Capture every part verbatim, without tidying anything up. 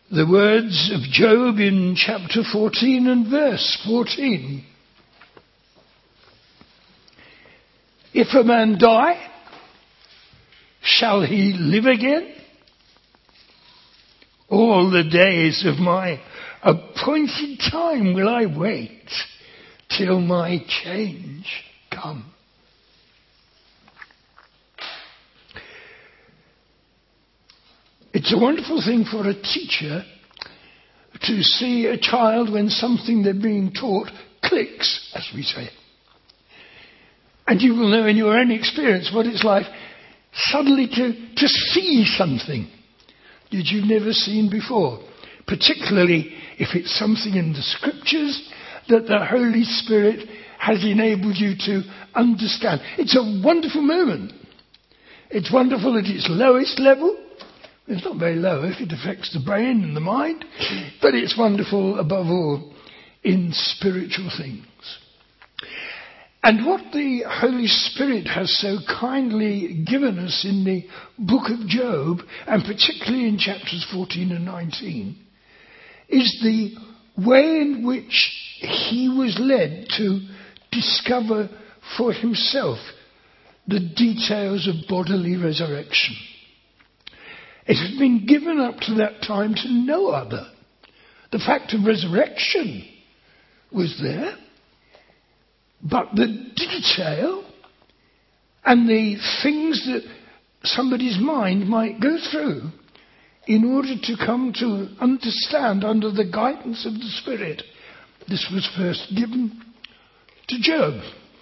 The words of Job in chapter fourteen and verse fourteen. If a man die, shall he live again? All the days of my appointed time will I wait till my change come. It's a wonderful thing for a teacher to see a child when something they're being taught clicks, as we say. And you will know in your own experience what it's like suddenly to, to see something that you've never seen before. Particularly if it's something in the scriptures that the Holy Spirit has enabled you to understand. It's a wonderful moment. It's wonderful at its lowest level. It's not very low if it affects the brain and the mind, but it's wonderful above all in spiritual things. And what the Holy Spirit has so kindly given us in the book of Job, and particularly in chapters fourteen and nineteen, is the way in which he was led to discover for himself the details of bodily resurrection. It had been given up to that time to no other. The fact of resurrection was there, but the detail and the things that somebody's mind might go through in order to come to understand under the guidance of the Spirit, this was first given to Job.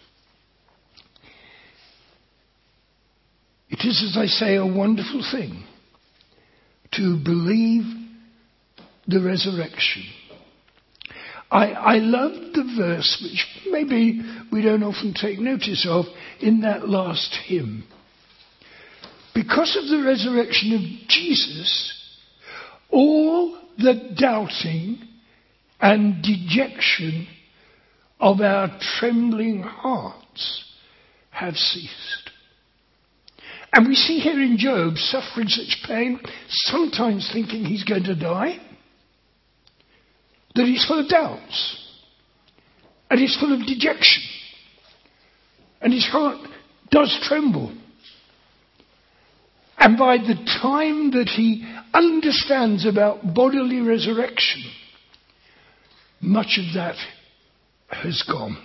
It is, as I say, a wonderful thing to believe the resurrection. I, I love the verse, which maybe we don't often take notice of, in that last hymn. Because of the resurrection of Jesus, all the doubting and dejection of our trembling hearts have ceased. And we see here in Job suffering such pain, sometimes thinking he's going to die, that he's full of doubts, and he's full of dejection, and his heart does tremble. And by the time that he understands about bodily resurrection, much of that has gone.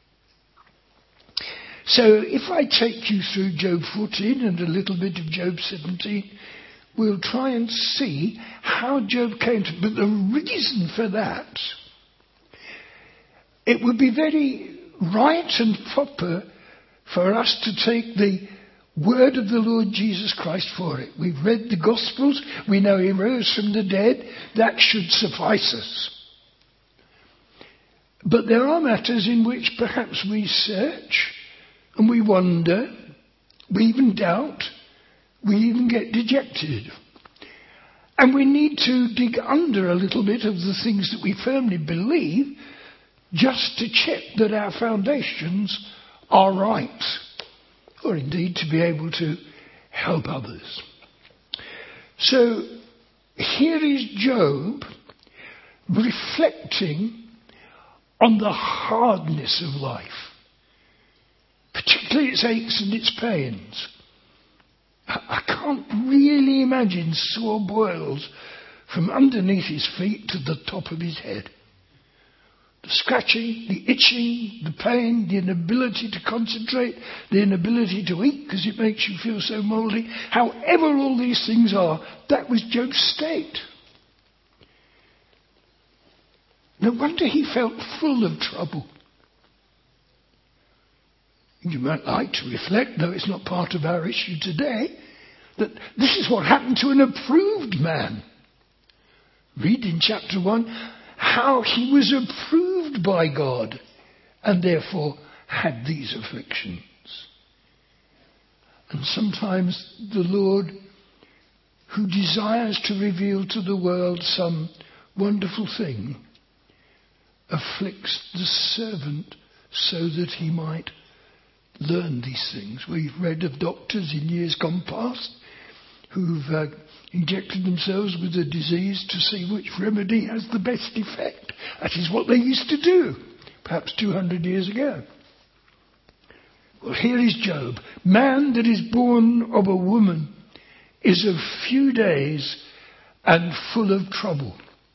So if I take you through Job fourteen and a little bit of Job seventeen, we'll try and see how Job came to... But the reason for that, it would be very right and proper for us to take the word of the Lord Jesus Christ for it. We've read the Gospels, we know he rose from the dead, that should suffice us. But there are matters in which perhaps we search, and we wonder, we even doubt, we even get dejected. And we need to dig under a little bit of the things that we firmly believe, just to check that our foundations are right, or indeed to be able to help others. So here is Job reflecting on the hardness of life, particularly its aches and its pains. I can't really imagine sore boils from underneath his feet to the top of his head. The scratching, the itching, the pain, the inability to concentrate, the inability to eat because it makes you feel so mouldy. However all these things are, that was Job's state. No wonder he felt full of trouble. You might like to reflect, though it's not part of our issue today, that this is what happened to an approved man. Read in chapter one how he was approved by God and therefore had these afflictions. And sometimes the Lord, who desires to reveal to the world some wonderful thing, afflicts the servant so that he might learn these things. We've read of doctors in years gone past who've uh, injected themselves with a disease to see which remedy has the best effect. That is what they used to do, perhaps two hundred years ago. Well, here is Job. Man that is born of a woman is of few days and full of trouble.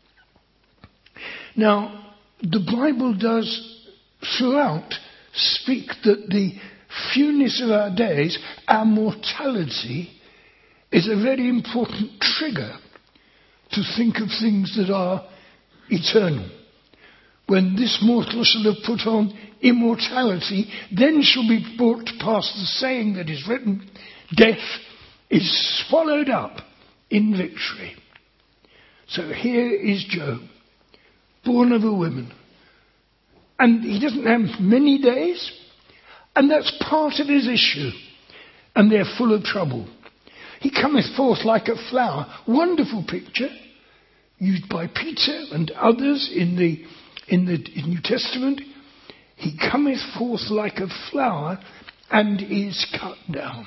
Now, the Bible does throughout speak that the fewness of our days, our mortality, is a very important trigger to think of things that are eternal. When this mortal shall have put on immortality, then shall be brought to pass the saying that is written, death is swallowed up in victory. So here is Job, born of a woman. And he doesn't have many days, and that's part of his issue. And they're full of trouble. He cometh forth like a flower. Wonderful picture, used by Peter and others in the in the New Testament. He cometh forth like a flower and is cut down.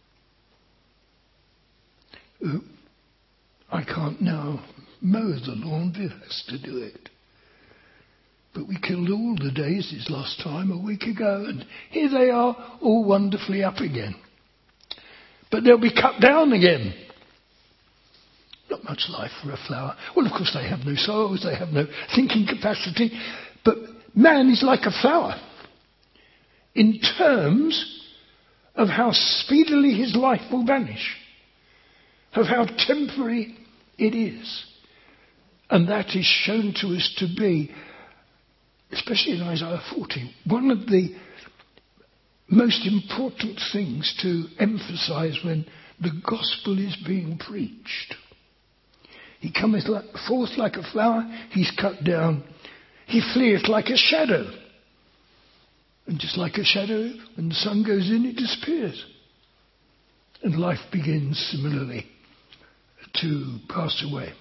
Oh, I can't now mow the lawn, Viv has to do it. But we killed all the daisies last time, a week ago, and here they are, all wonderfully up again. But they'll be cut down again. Not much life for a flower. Well, of course, they have no souls, they have no thinking capacity. But man is like a flower in terms of how speedily his life will vanish, of how temporary it is. And that is shown to us to be, especially in Isaiah forty, one of the most important things to emphasize when the gospel is being preached. He cometh like, forth like a flower, he's cut down. He fleeth like a shadow. And just like a shadow, when the sun goes in, it disappears. And life begins similarly to pass away.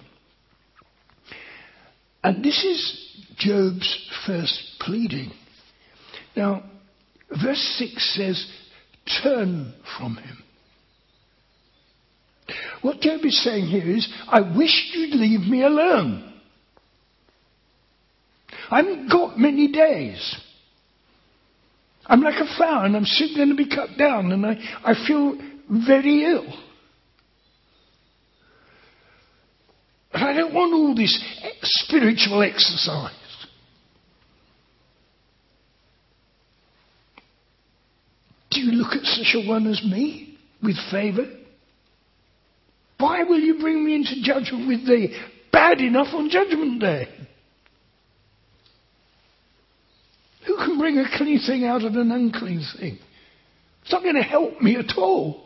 And this is Job's first pleading. Now, verse six says, turn from him. What Job is saying here is, I wish you'd leave me alone. I haven't got many days. I'm like a flower and I'm soon going to be cut down and I, I feel very ill. And I don't want all this spiritual exercise. Do you look at such a one as me with favour? Why will you bring me into judgment with thee? Bad enough on judgment day. Who can bring a clean thing out of an unclean thing? It's not going to help me at all.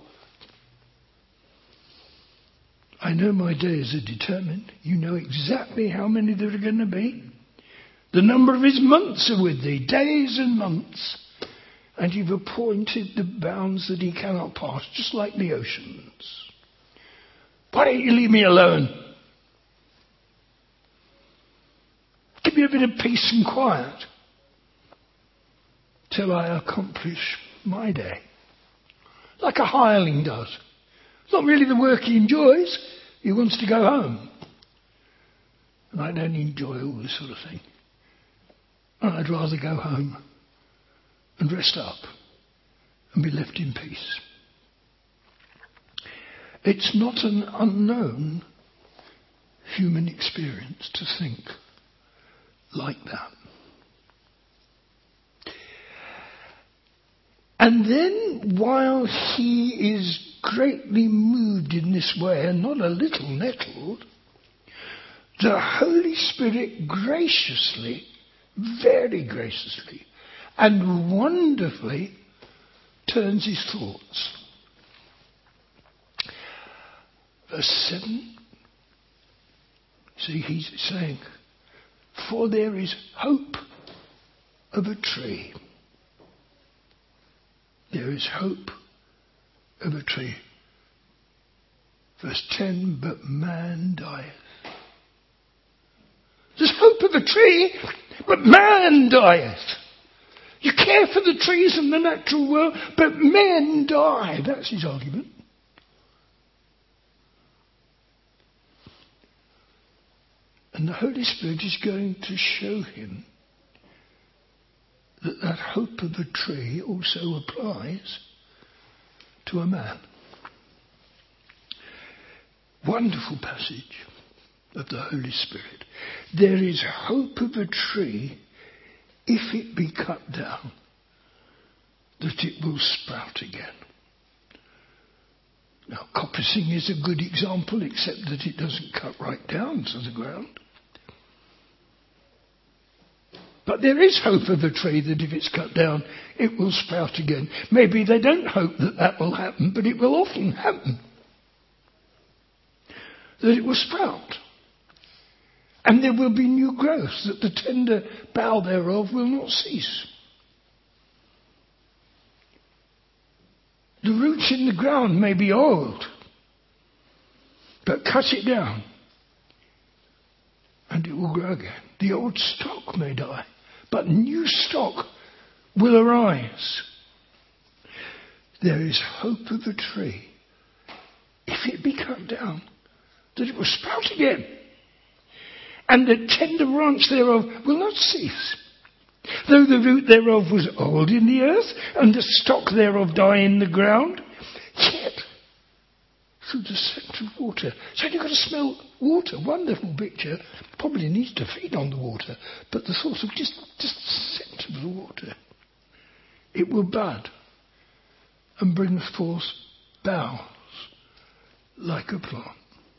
I know my days are determined. You know exactly how many there are going to be. The number of his months are with thee, days and months. And you've appointed the bounds that he cannot pass, just like the oceans. Why don't you leave me alone? Give me a bit of peace and quiet till I accomplish my day. Like a hireling does. It's not really the work he enjoys. He wants to go home. And I don't enjoy all this sort of thing. And I'd rather go home and rest up and be left in peace. It's not an unknown human experience to think like that. And then, while he is greatly moved in this way, and not a little nettled, the Holy Spirit graciously, very graciously, and wonderfully turns his thoughts. Verse seven, see, he's saying, for there is hope of a tree. There is hope of a tree. Verse ten, but man dieth. There's hope of a tree, but man dieth. You care for the trees and the natural world, but men die. That's his argument. And the Holy Spirit is going to show him that that hope of a tree also applies to a man. Wonderful passage of the Holy Spirit. There is hope of a tree if it be cut down, that it will sprout again. Now, coppicing is a good example, except that it doesn't cut right down to the ground. But there is hope of a tree that if it's cut down, it will sprout again. Maybe they don't hope that that will happen, but it will often happen. That it will sprout. And there will be new growth, that the tender bough thereof will not cease. The roots in the ground may be old, but cut it down and it will grow again. The old stock may die, but new stock will arise. There is hope of a tree, if it be cut down, that it will sprout again, and the tender branch thereof will not cease. Though the root thereof was old in the earth, and the stock thereof die in the ground, yet through the scent of water. So you've got to smell water. Wonderful picture. Probably needs to feed on the water, but the thought of just, just the scent of the water. It will bud and bring forth boughs like a plant.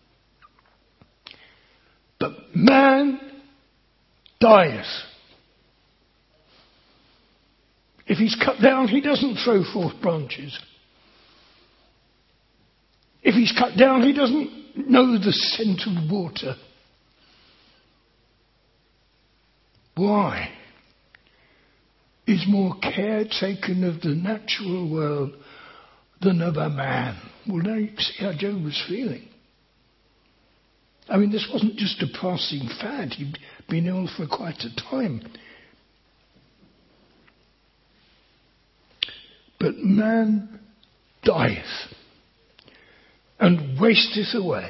But man dieth. If he's cut down, he doesn't throw forth branches. If he's cut down, he doesn't know the scent of water. Why? Is more care taken of the natural world than of a man? Well, now you see how Job was feeling. I mean, this wasn't just a passing fad. He'd been ill for quite a time. But man dieth and wasteth away.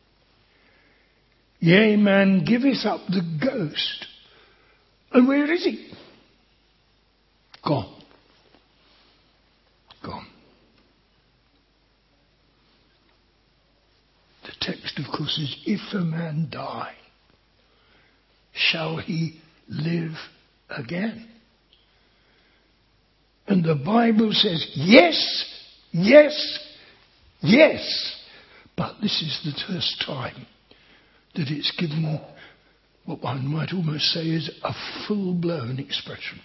Yea, man giveth up the ghost. And where is he? Gone. Gone. The text, of course, is, if a man die, shall he live again? And the Bible says, yes, yes, yes. But this is the first time that it's given what one might almost say is a full-blown expression.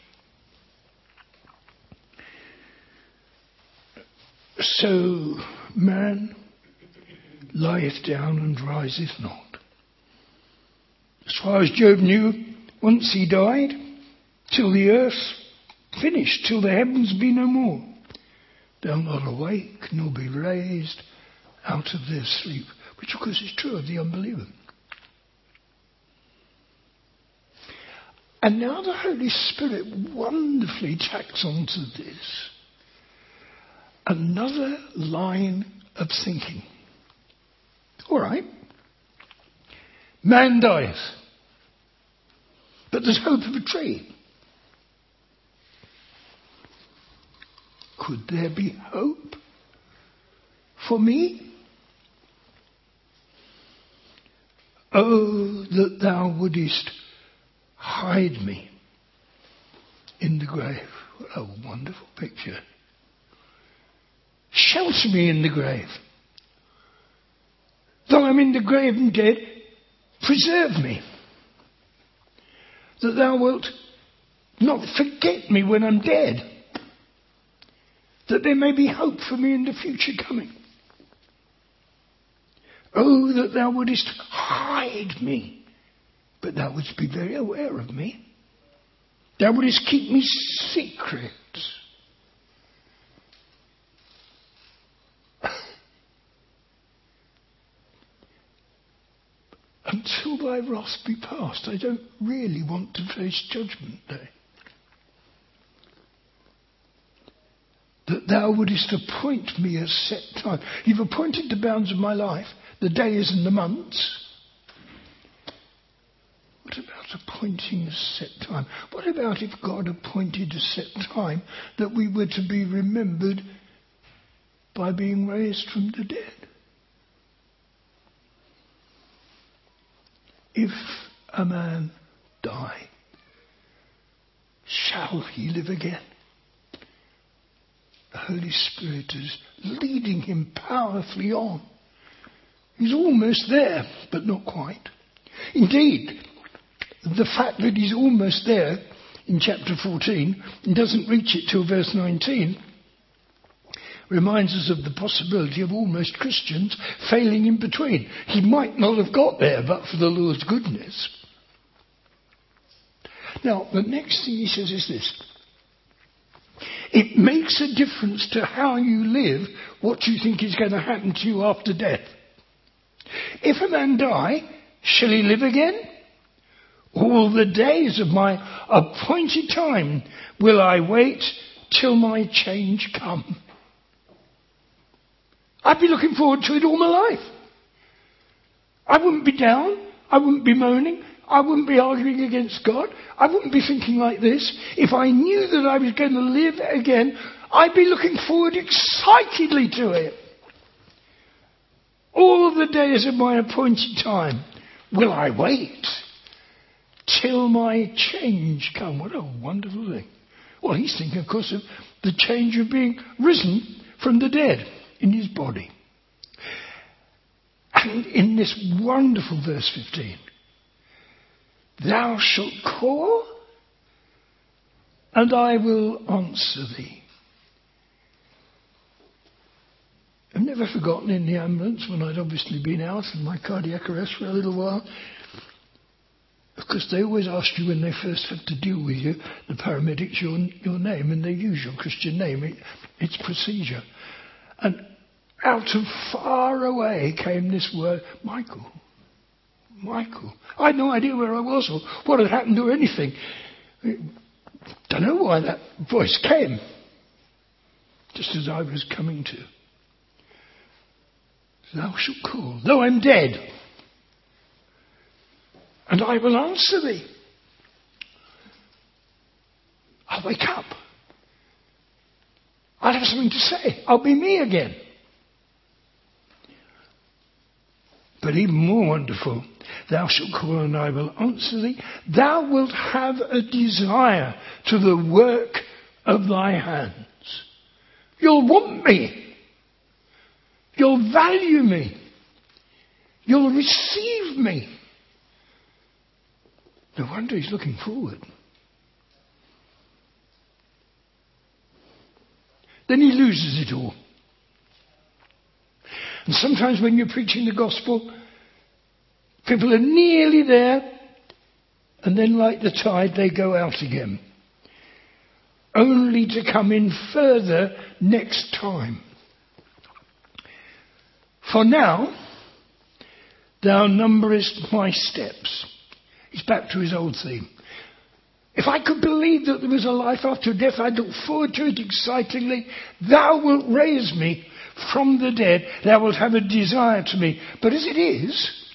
So man lieth down and riseth not. As far as Job knew, once he died, till the earth finished, till the heavens be no more. They'll not awake, nor be raised out of their sleep, which of course is true of the unbeliever. And now the Holy Spirit wonderfully tacks onto this another line of thinking. All right, man dieth, but there's hope of a tree. Could there be hope for me? Oh, that thou wouldest hide me in the grave. What a wonderful picture. Shelter me in the grave. Though I'm in the grave and dead, preserve me. That thou wilt not forget me when I'm dead. That there may be hope for me in the future coming. Oh, that thou wouldest hide me, but thou wouldst be very aware of me. Thou wouldest keep me secret. Until thy wrath be past, I don't really want to face judgment day. That thou wouldest appoint me a set time. You've appointed the bounds of my life, the days and the months. appointing a set time. What about if God appointed a set time that we were to be remembered by being raised from the dead? If a man die, shall he live again? The Holy Spirit is leading him powerfully on. He's almost there, but not quite. Indeed, the fact that he's almost there in chapter fourteen and doesn't reach it till verse nineteen reminds us of the possibility of almost Christians failing in between. He might not have got there but for the Lord's goodness. Now, the next thing he says is this. It makes a difference to how you live what you think is going to happen to you after death. If a man die, shall he live again? All the days of my appointed time will I wait till my change come. I'd be looking forward to it all my life. I wouldn't be down. I wouldn't be moaning. I wouldn't be arguing against God. I wouldn't be thinking like this. If I knew that I was going to live again, I'd be looking forward excitedly to it. All the days of my appointed time will I wait till my change come. What a wonderful thing. Well, he's thinking, of course, of the change of being risen from the dead in his body. And in this wonderful verse fifteen, thou shalt call, and I will answer thee. I've never forgotten in the ambulance when I'd obviously been out in my cardiac arrest for a little while. Of course, they always ask you when they first have to deal with you, the paramedics, your, your name, and they use your Christian name. It, it's procedure. And out of far away came this word, Michael. Michael. I had no idea where I was or what had happened or anything. Don't know why that voice came. Just as I was coming to. Thou shalt call, though I'm dead, and I will answer thee. I'll wake up. I'll have something to say. I'll be me again. But even more wonderful, thou shalt call and I will answer thee. Thou wilt have a desire to the work of thy hands. You'll want me. You'll value me. You'll receive me. No wonder he's looking forward. Then he loses it all. And sometimes when you're preaching the gospel, people are nearly there, and then like the tide, they go out again. Only to come in further next time. For now, thou numberest my steps. He's back to his old theme. If I could believe that there was a life after death, I'd look forward to it excitingly. Thou wilt raise me from the dead. Thou wilt have a desire to me. But as it is,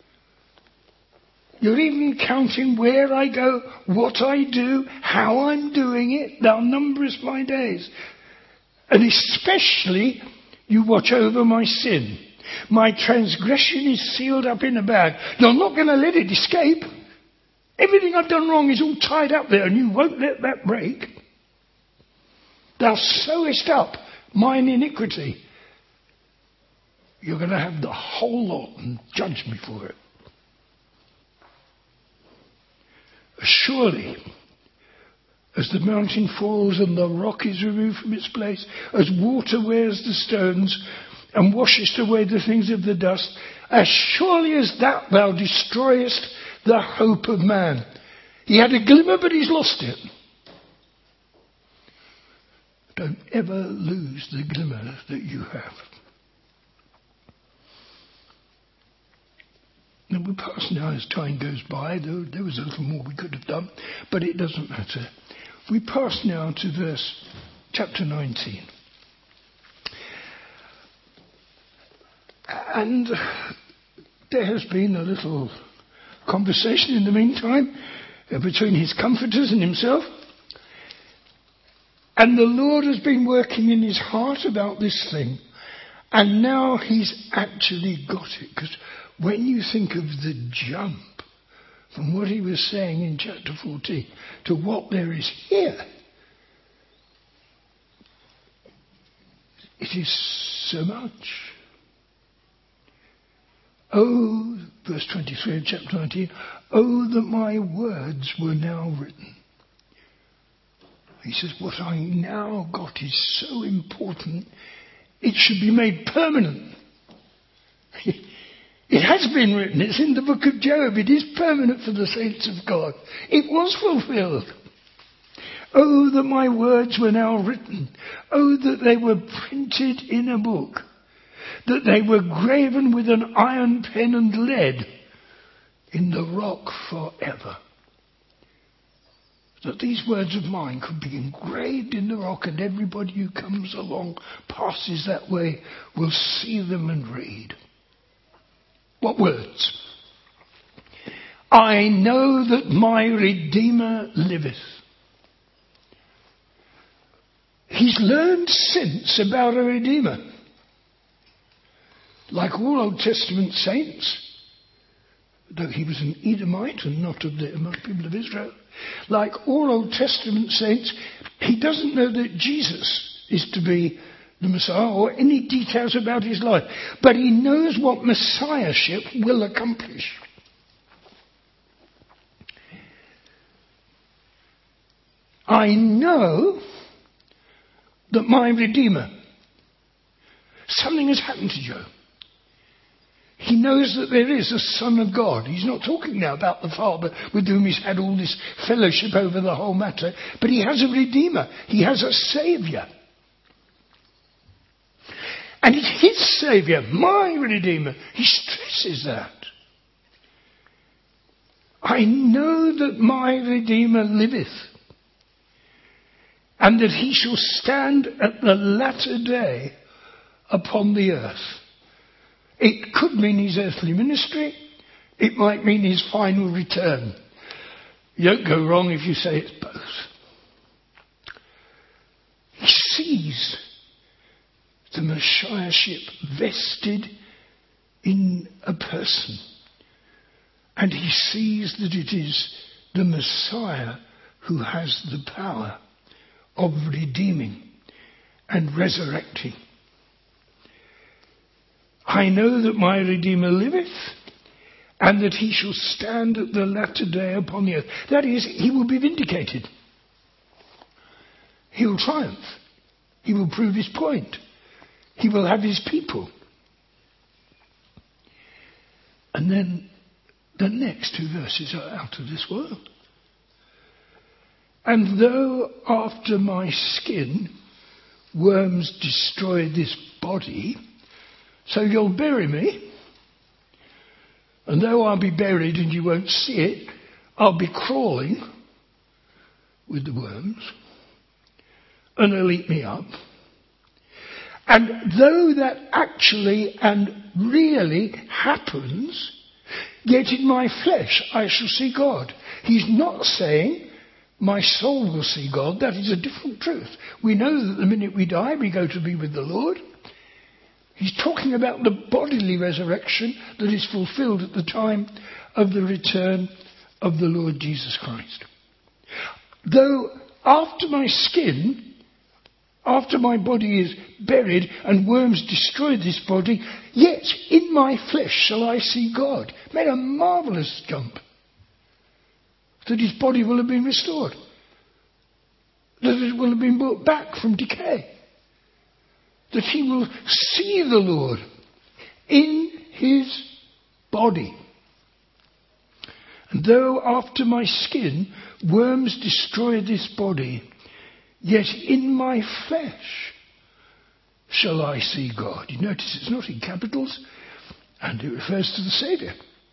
you're even counting where I go, what I do, how I'm doing it. Thou numberest my days. And especially, you watch over my sin. My transgression is sealed up in a bag. You're not going to let it escape. Everything I've done wrong is all tied up there, and you won't let that break. Thou sewest up mine iniquity. You're going to have the whole lot and judge me for it. Surely, as the mountain falls and the rock is removed from its place, as water wears the stones and washest away the things of the dust, as surely as that thou destroyest the hope of man. He had a glimmer, but he's lost it. Don't ever lose the glimmer that you have. Now we pass now as time goes by. There, there was a little more we could have done, but it doesn't matter. We pass now to verse chapter nineteen. And there has been a little conversation in the meantime uh, between his comforters and himself. And the Lord has been working in his heart about this thing. And now he's actually got it. Because when you think of the jump from what he was saying in chapter fourteen to what there is here, it is so much. Oh, verse twenty-three of chapter nineteen, oh, that my words were now written. He says, what I now got is so important, it should be made permanent. It has been written. It's in the book of Job. It is permanent for the saints of God. It was fulfilled. Oh, that my words were now written. Oh, that they were printed in a book. That they were graven with an iron pen and lead in the rock forever. That these words of mine could be engraved in the rock, and everybody who comes along, passes that way, will see them and read. What words? I know that my Redeemer liveth. He's learned since about a Redeemer. Like all Old Testament saints, though he was an Edomite and not of the among people of Israel, like all Old Testament saints, he doesn't know that Jesus is to be the Messiah or any details about his life. But he knows what Messiahship will accomplish. I know that my Redeemer, something has happened to Job. He knows that there is a Son of God. He's not talking now about the Father with whom he's had all this fellowship over the whole matter. But he has a Redeemer. He has a Saviour. And it's his Saviour, my Redeemer. He stresses that. I know that my Redeemer liveth, and that he shall stand at the latter day upon the earth. It could mean his earthly ministry. It might mean his final return. You don't go wrong if you say it's both. He sees the Messiahship vested in a person. And he sees that it is the Messiah who has the power of redeeming and resurrecting. I know that my Redeemer liveth, and that he shall stand at the latter day upon the earth. That is, he will be vindicated. He will triumph. He will prove his point. He will have his people. And then the next two verses are out of this world. And though after my skin worms destroy this body, so you'll bury me, and though I'll be buried and you won't see it, I'll be crawling with the worms, and they'll eat me up. And though that actually and really happens, yet in my flesh I shall see God. He's not saying my soul will see God. That is a different truth. We know that the minute we die, we go to be with the Lord. He's talking about the bodily resurrection that is fulfilled at the time of the return of the Lord Jesus Christ. Though after my skin, after my body is buried and worms destroy this body, yet in my flesh shall I see God. Made a marvellous jump. That his body will have been restored. That it will have been brought back from decay. That he will see the Lord in his body. And though after my skin worms destroy this body, yet in my flesh shall I see God. You notice it's not in capitals, and it refers to the Saviour.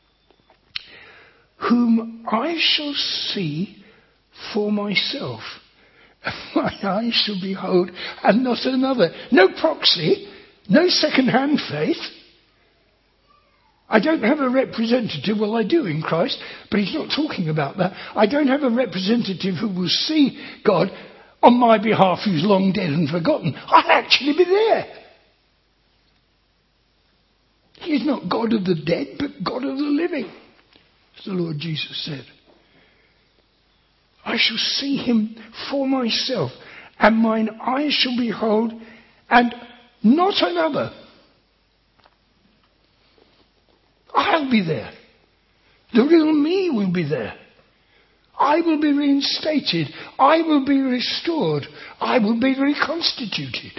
Whom I shall see for myself. My eyes shall behold, and not another. No proxy, no second-hand faith. I don't have a representative. Well, I do in Christ, but he's not talking about that. I don't have a representative who will see God on my behalf who's long dead and forgotten. I'll actually be there. He is not God of the dead, but God of the living, as the Lord Jesus said. I shall see him for myself, and mine eyes shall behold, and not another. I'll be there. The real me will be there. I will be reinstated. I will be restored. I will be reconstituted.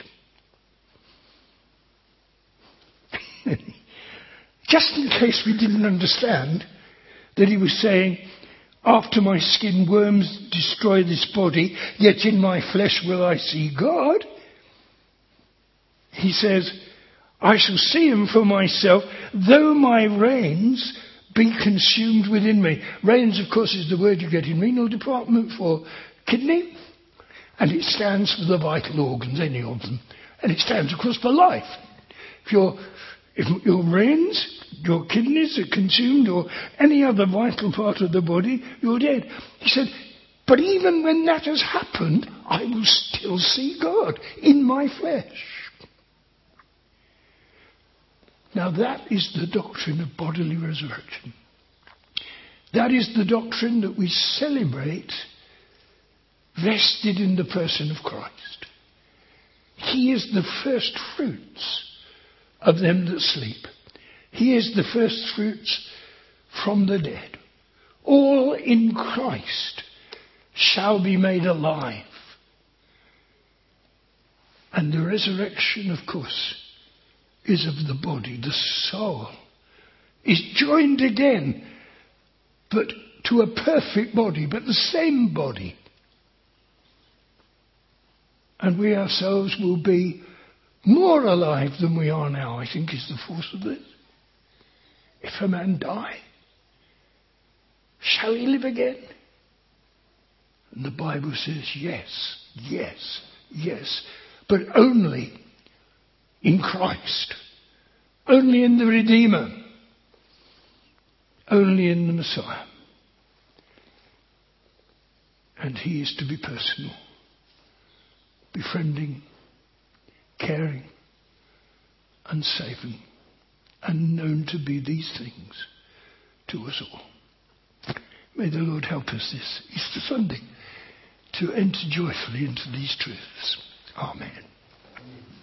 Just in case we didn't understand that he was saying, after my skin worms destroy this body, yet in my flesh will I see God. He says, I shall see him for myself, though my reins be consumed within me. Reins, of course, is the word you get in renal department for kidney. And it stands for the vital organs, any of them. And it stands, of course, for life. If your, if your reins, your kidneys are consumed, or any other vital part of the body, you're dead. He said, but even when that has happened, I will still see God in my flesh. Now that is the doctrine of bodily resurrection. That is the doctrine that we celebrate vested in the person of Christ. He is the first fruits of them that sleep. He is the first fruits from the dead. All in Christ shall be made alive. And the resurrection, of course, is of the body. The soul is joined again, but to a perfect body, but the same body. And we ourselves will be more alive than we are now, I think is the force of this. If a man die, shall he live again? And the Bible says yes, yes, yes, but only in Christ, only in the Redeemer, only in the Messiah. And he is to be personal, befriending, caring, and saving, and known to be these things to us all. May the Lord help us this Easter Sunday to enter joyfully into these truths. Amen.